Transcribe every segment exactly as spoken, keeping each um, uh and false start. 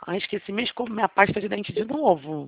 Ai, esqueci minha, esco- minha pasta de dente de novo.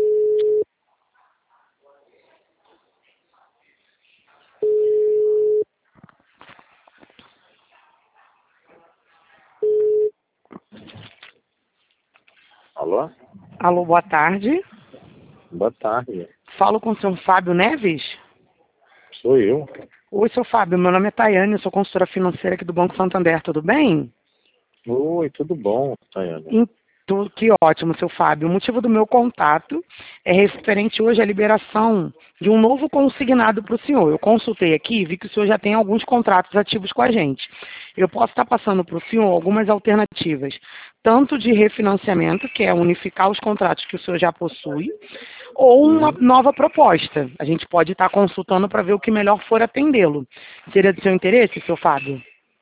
Alô? Alô, boa tarde. Boa tarde. Falo com o senhor Fábio Neves? Sou eu. Oi, seu Fábio, meu nome é Tayane, eu sou consultora financeira aqui do Banco Santander, tudo bem? Oi, tudo bom, Tayane? Em- tu- Que ótimo, seu Fábio. O motivo do meu contato é referente hoje à liberação de um novo consignado para o senhor. Eu consultei aqui e vi que o senhor já tem alguns contratos ativos com a gente. Eu posso estar passando para o senhor algumas alternativas, tanto de refinanciamento, que é unificar os contratos que o senhor já possui, ou uma Hum? nova proposta. A gente pode estar consultando para ver o que melhor for atendê-lo. Seria do seu interesse, seu Fábio?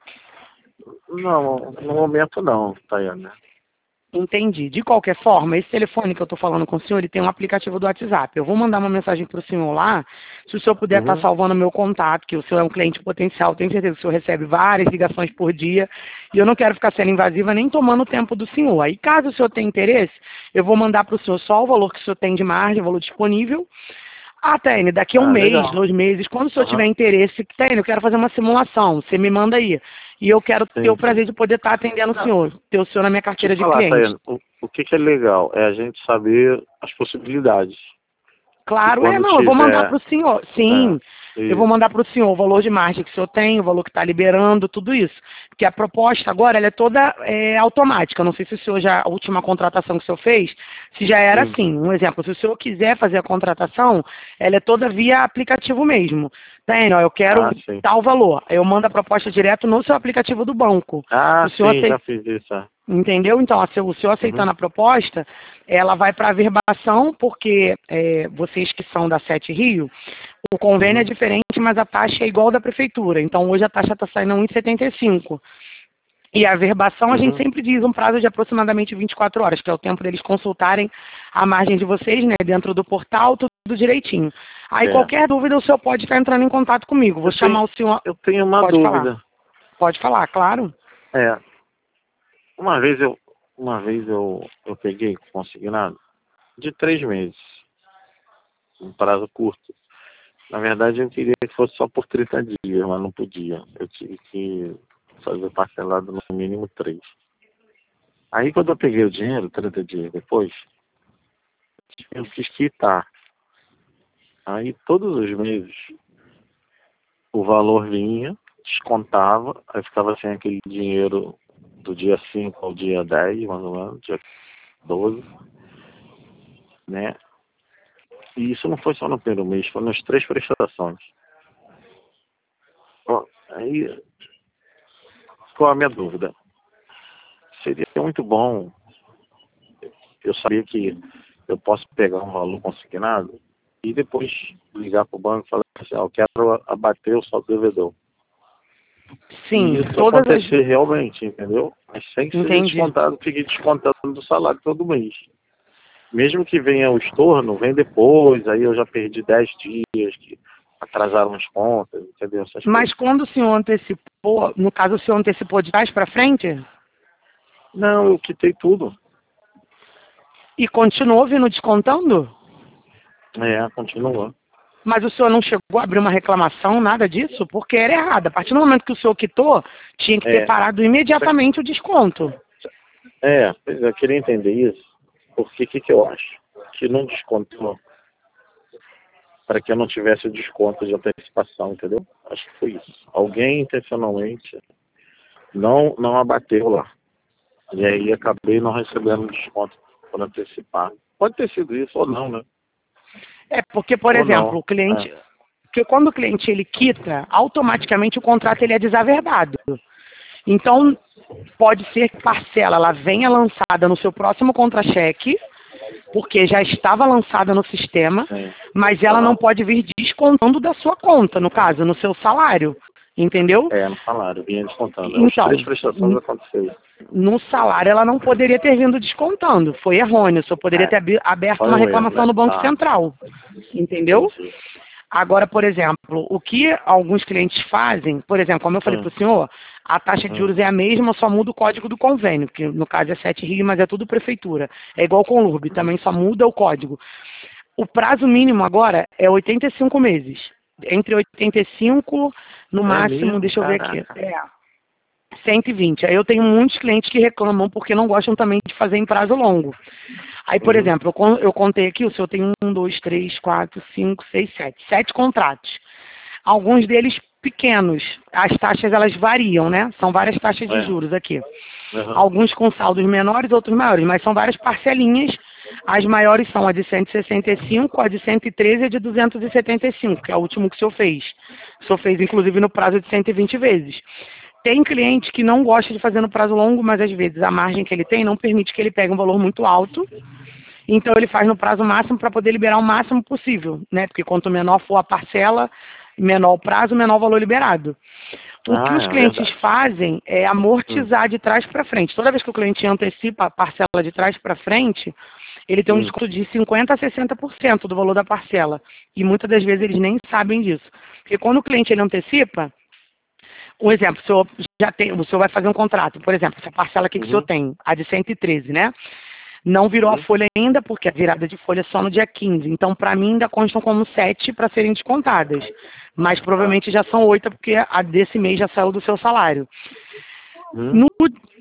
Não, no momento não, Tayane. Entendi. De qualquer forma, esse telefone que eu estou falando com o senhor, ele tem um aplicativo do WhatsApp. Eu vou mandar uma mensagem para o senhor lá. Se o senhor puder estar Uhum. salvando meu contato, que o senhor é um cliente potencial, tenho certeza que o senhor recebe várias ligações por dia. E eu não quero ficar sendo invasiva nem tomando o tempo do senhor. Aí, caso o senhor tenha interesse, eu vou mandar para o senhor só o valor que o senhor tem de margem, o valor disponível. Ah, Tênis, daqui a um Ah, mês, legal. dois meses, quando o senhor tiver Aham. interesse, Tênis, eu quero fazer uma simulação, você me manda aí. E eu quero ter o Sim, sim. prazer de poder estar atendendo o Não, senhor, ter o senhor na minha deixa eu carteira de falar, cliente. Tayane, o, o que, que é legal é a gente saber as possibilidades. Que Claro, é, quando não, eu vou mandar tiver. para o senhor, É, sim, eu vou isso. mandar para o senhor o valor de margem que o senhor tem, o valor que está liberando, tudo isso. Porque a proposta agora, ela é toda é, automática, não sei se o senhor já, a última contratação que o senhor fez, se já era Sim. assim, um exemplo, se o senhor quiser fazer a contratação, ela é toda via aplicativo mesmo. Tem, ó, eu quero Ah, sim. tal valor, eu mando a proposta direto no seu aplicativo do banco. Ah, O senhor sim, aceita. já fiz isso. É. Entendeu? Então, se o senhor Uhum. aceitando a proposta, ela vai para a averbação, porque é, vocês que são da Sete Rio, o convênio é Uhum. diferente, mas a taxa é igual da prefeitura. Então, hoje a taxa está saindo um e setenta e cinco. E a averbação, a gente Uhum. sempre diz um prazo de aproximadamente vinte e quatro horas, que é o tempo deles consultarem a margem de vocês, né, dentro do portal, tudo direitinho. Aí, É. qualquer dúvida, o senhor pode estar entrando em contato comigo. Vou Eu tenho, chamar o senhor. eu tenho uma Pode falar. dúvida. Pode falar, claro. É. Uma vez eu, uma vez eu, eu peguei consignado de três meses, um prazo curto. Na verdade, eu queria que fosse só por trinta dias, mas não podia. Eu tive que fazer parcelado no mínimo três. Aí, quando eu peguei o dinheiro, trinta dias depois, eu quis quitar. Aí, todos os meses, o valor vinha, descontava, aí ficava sem aquele dinheiro do dia cinco ao dia dez, mais ou menos, dia doze, né? E isso não foi só no primeiro mês, foi nas três prestações. Bom, aí, qual a minha dúvida? Seria muito bom, eu sabia que eu posso pegar um valor consignado e depois ligar para o banco e falar assim, ah, eu quero abater o saldo devedor. Sim, E isso todas as. acontecer realmente, entendeu? Mas sem que seja Entendi. descontado, fique descontando do salário todo mês. Mesmo que venha o estorno, vem depois, aí eu já perdi dez dias que atrasaram as contas, entendeu? Essas Mas coisas. quando o senhor antecipou, no caso o senhor antecipou de trás para frente Não, eu quitei tudo. e continuou vindo descontando? É, continua. Mas o senhor não chegou a abrir uma reclamação, nada disso? Porque era errado. A partir do momento que o senhor quitou, tinha que ter É, parado imediatamente o desconto. é, pois eu queria entender isso, porque o que, que eu acho? Que não descontou para que eu não tivesse o desconto de antecipação, entendeu? Acho que foi isso. Alguém intencionalmente não, não abateu lá. E aí acabei não recebendo desconto por antecipar. Pode ter sido isso ou não, né? É, porque, por Ou exemplo, não. o cliente. É, Porque quando o cliente ele quita, automaticamente o contrato ele é desaverdado. Então, pode ser que parcela ela venha lançada no seu próximo contra-cheque, porque já estava lançada no sistema, sim. mas ela não Aham. pode vir descontando da sua conta, no caso, no seu salário, entendeu? É, no salário, vinha descontando. É, os três Então, prestações n- aconteceu isso. no salário ela não poderia ter vindo descontando, foi errôneo, só poderia É, ter abi- aberto foi uma um erro, reclamação né? no Banco Ah, Central, entendeu? entendi. Agora, por exemplo, o que alguns clientes fazem, por exemplo, como eu falei Hum. para o senhor, a taxa de Hum. juros é a mesma, só muda o código do convênio, que no caso é sete R I, mas é tudo prefeitura. É igual com o L U R B, também só muda o código. O prazo mínimo agora é oitenta e cinco meses. Entre oitenta e cinco, no É máximo, mesmo? deixa eu ver aqui. Caraca. É, cento e vinte. Aí eu tenho muitos clientes que reclamam porque não gostam também de fazer em prazo longo. Aí, por Uhum. exemplo, eu, con- eu contei aqui, o senhor tem um, dois, três, quatro, cinco, seis, sete. Sete contratos. Alguns deles pequenos. As taxas, elas variam, né? São várias taxas de É. juros aqui. Uhum. Alguns com saldos menores, outros maiores, mas são várias parcelinhas. As maiores são a de cento e sessenta e cinco, a de cento e treze e a de duzentos e setenta e cinco, que é o último que o senhor fez. O senhor fez, inclusive, no prazo de cento e vinte vezes. Tem cliente que não gosta de fazer no prazo longo, mas às vezes a margem que ele tem não permite que ele pegue um valor muito alto. Então ele faz no prazo máximo para poder liberar o máximo possível, né? Porque quanto menor for a parcela, menor o prazo, menor o valor liberado. O que Ah, os é clientes verdade. fazem é Hum. amortizar de trás para frente. Toda vez que o cliente antecipa a parcela de trás para frente, ele tem um Hum. desconto de cinquenta a sessenta por cento do valor da parcela. E muitas das vezes eles nem sabem disso. Porque quando o cliente ele antecipa, um exemplo, o senhor já tem, o senhor vai fazer um contrato, por exemplo, essa parcela aqui que o senhor Uhum. tem, a de cento e treze, né? Não virou a Uhum. folha ainda, porque a virada de folha é só no dia quinze. Então, para mim, ainda constam como sete para serem descontadas. Mas Ah. provavelmente já são oito, porque a desse mês já saiu do seu salário. Hum. No,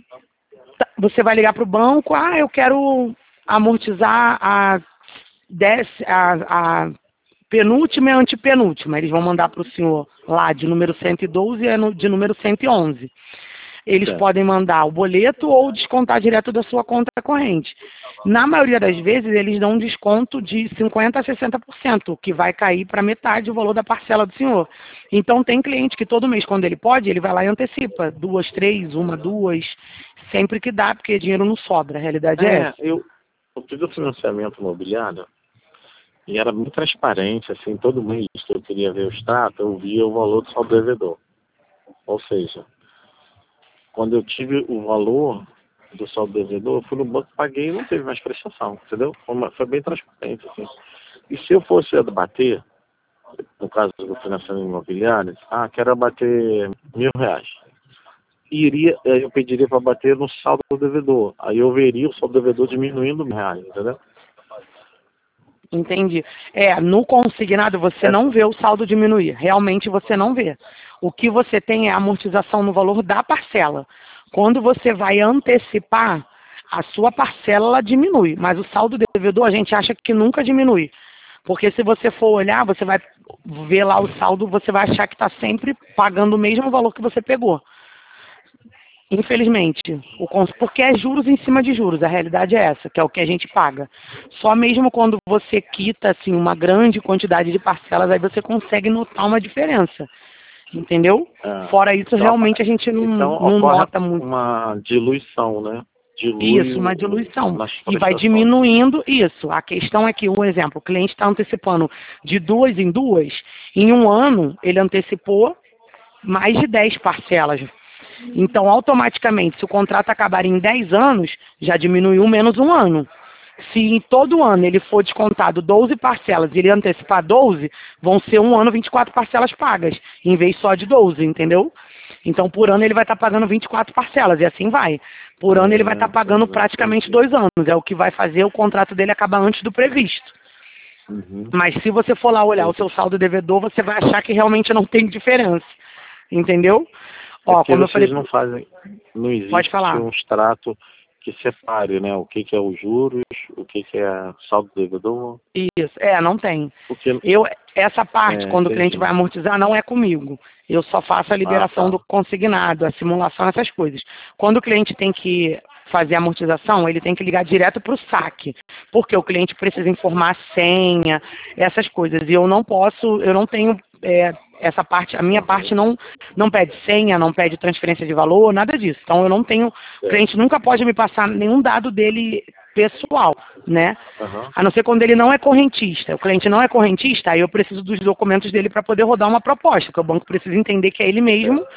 você vai ligar para o banco, ah, eu quero amortizar a, dez, a, a penúltima e a antepenúltima. Eles vão mandar para o senhor lá de número cento e doze e no- de número cento e onze. Eles Certo. podem mandar o boleto ou descontar direto da sua conta corrente. Na maioria das vezes, eles dão um desconto de cinquenta por cento a sessenta por cento, que vai cair para metade o valor da parcela do senhor. Então, tem cliente que todo mês, quando ele pode, ele vai lá e antecipa. Duas, três, uma, duas, sempre que dá, porque dinheiro não sobra. A realidade é É, essa. eu, eu fiz o financiamento imobiliário e era muito transparente, assim, todo mês que eu queria ver o extrato, eu via o valor do saldo devedor. Ou seja, quando eu tive o valor do saldo devedor, eu fui no banco, paguei e não teve mais prestação, entendeu? Foi, uma- foi bem transparente, assim. E se eu fosse abater, no caso do financiamento imobiliário, ah, quero abater mil reais. Iria, eh, eu pediria para bater no saldo devedor. Aí eu veria o saldo devedor diminuindo mil reais, entendeu? Entendi. É, no consignado você É, não vê o saldo diminuir. Realmente você não vê. O que você tem é a amortização no valor da parcela. Quando você vai antecipar, a sua parcela ela diminui, mas o saldo devedor a gente acha que nunca diminui. Porque se você for olhar, você vai ver lá o saldo, você vai achar que está sempre pagando o mesmo valor que você pegou. Infelizmente, o cons- porque é juros em cima de juros, a realidade é essa, que é o que a gente paga. Só mesmo quando você quita assim, uma grande quantidade de parcelas, aí você consegue notar uma diferença, entendeu? é. Fora isso, Então, realmente a gente não, então não ocorre nota muito. uma diluição, né? Dilui Isso, o, uma o- diluição. nas E vai prestações. diminuindo isso. A questão é que, um exemplo, o cliente está antecipando de duas em duas, em um ano ele antecipou mais de dez parcelas. Então, automaticamente, se o contrato acabar em dez anos, já diminuiu menos um ano. Se em todo ano ele for descontado doze parcelas e ele antecipar doze, vão ser um ano vinte e quatro parcelas pagas, em vez só de doze, entendeu? Então, por ano ele vai estar pagando vinte e quatro parcelas, e assim vai. Por ano ele vai Hum, estar pagando entendi, praticamente entendi. dois anos. É o que vai fazer o contrato dele acabar antes do previsto. Uhum, Mas se você for lá olhar o entendi. seu saldo devedor, você vai achar que realmente não tem diferença. Entendeu? É Ó, porque como eu falei, vocês não fazem, não pode existe falar. um extrato que separe, né? O que, que é os juros, o que, que é saldo devedor, Isso, é, não tem. porque, Eu, essa parte, é, quando o cliente entendi. vai amortizar, não é comigo. Eu só faço a Ah, liberação tá. do consignado, a simulação, essas coisas. Quando o cliente tem que fazer a amortização, ele tem que ligar direto para o saque, porque o cliente precisa informar a senha, essas coisas. E eu não posso, eu não tenho é, essa parte, a minha parte não, não pede senha, não pede transferência de valor, nada disso. Então eu não tenho, o Certo. cliente nunca pode me passar nenhum dado dele pessoal, né? Aham. A não ser quando ele não é correntista. O cliente não é correntista, aí eu preciso dos documentos dele para poder rodar uma proposta, que o banco precisa entender que é ele mesmo, Certo.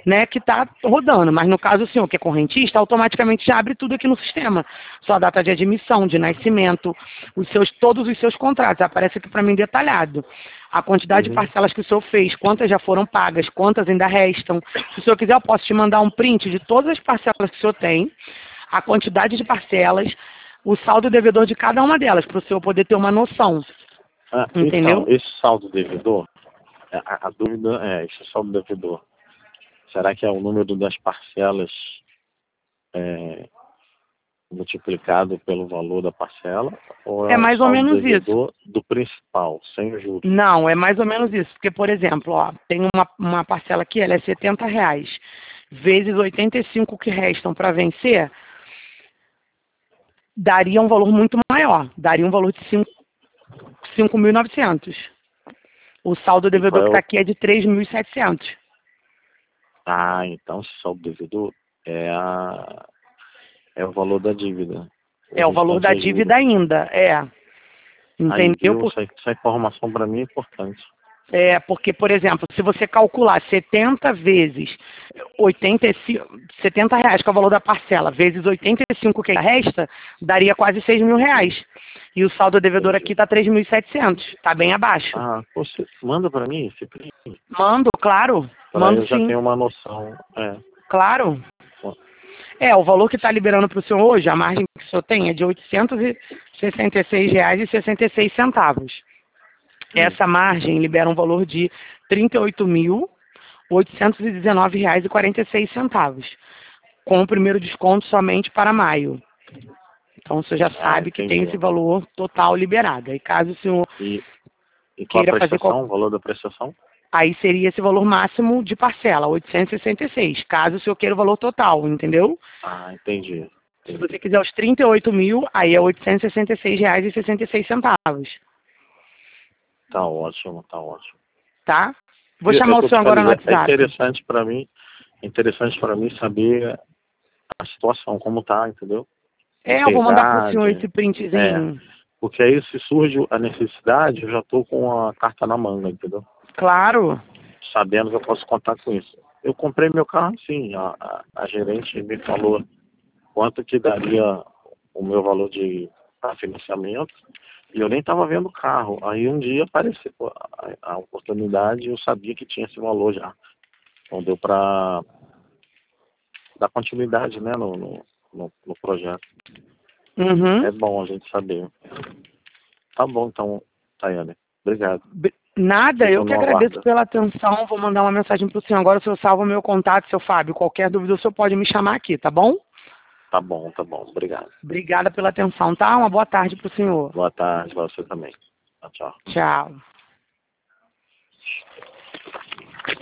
né, que está rodando. Mas no caso o senhor, que é correntista, automaticamente já abre tudo aqui no sistema. Sua data de admissão, de nascimento, os seus, todos os seus contratos. Aparece aqui para mim detalhado. A quantidade Uhum. de parcelas que o senhor fez, quantas já foram pagas, quantas ainda restam. Se o senhor quiser, eu posso te mandar um print de todas as parcelas que o senhor tem, a quantidade de parcelas, o saldo devedor de cada uma delas, para o senhor poder ter uma noção. Ah, Entendeu? então, esse saldo devedor, a, a dúvida é, esse saldo devedor, será que é o número das parcelas é, multiplicado pelo valor da parcela? Ou é É o mais ou saldo menos isso. devedor do principal, sem os juros? Não, é mais ou menos isso. Porque, por exemplo, ó, tem uma, uma parcela aqui, ela é setenta reais, vezes oitenta e cinco que restam para vencer, daria um valor muito maior. Daria um valor de cinco mil e novecentos. O saldo E qual devedor é que está o... aqui é de três mil e setecentos. Ah, então esse saldo devedor é, a... é o valor da dívida. É o valor restante da é juros. dívida ainda, é. Aí, Entendeu? viu? Essa, essa informação para mim é importante. É, porque, por exemplo, se você calcular setenta vezes oitenta e cinco, setenta reais, que é o valor da parcela, vezes oitenta e cinco que resta, daria quase seis mil reais. E o saldo devedor Entendi. aqui está três mil e setecentos, está bem abaixo. Ah, você manda para mim esse print? Mando, claro, Para mando eu já sim, ter uma noção. É. claro. É, o valor que está liberando para o senhor hoje, a margem que o senhor tem é de oitocentos e sessenta e seis reais e sessenta e seis centavos. Essa margem libera um valor de trinta e oito mil, oitocentos e dezenove reais e quarenta e seis centavos, com o primeiro desconto somente para maio. Então, você já Ah, sabe que tem entendi. esse valor total liberado. E caso o senhor E, e qual a queira fazer prestação, qual... o valor da prestação? Aí seria esse valor máximo de parcela, oitocentos e sessenta e seis, caso o senhor queira o valor total, entendeu? Ah, entendi. Se você quiser os trinta e oito mil, aí é oitocentos e sessenta e seis reais e sessenta e seis centavos, Tá ótimo, tá ótimo. tá? Vou Eu, eu chamar o tô te senhor agora no ligando, é WhatsApp. interessante para mim, é interessante para mim saber a situação, como tá, entendeu? É, eu vou mandar para o senhor Idade, esse é, printzinho. porque aí se surge a necessidade, eu já tô com a carta na manga, entendeu? Claro. Sabendo que eu posso contar com isso. Eu comprei meu carro, sim, a, a, a gerente me falou quanto que daria o meu valor de pra financiamento, e eu nem estava vendo o carro. Aí um dia apareceu a, a oportunidade, eu sabia que tinha esse valor já. Então deu para dar continuidade, né, no, no, no, no projeto. Uhum. É bom a gente saber. Tá bom, então, Tayane. Obrigado. B- Nada, eu Fico que no agradeço aguardo. pela atenção. Vou mandar uma mensagem para o senhor agora. O senhor salva o meu contato, seu Fábio. Qualquer dúvida, o senhor pode me chamar aqui, tá bom? Tá bom, tá bom. Obrigado. Obrigada pela atenção, tá? Uma boa tarde para o senhor. Boa tarde para você também. Tchau, tchau. Tchau.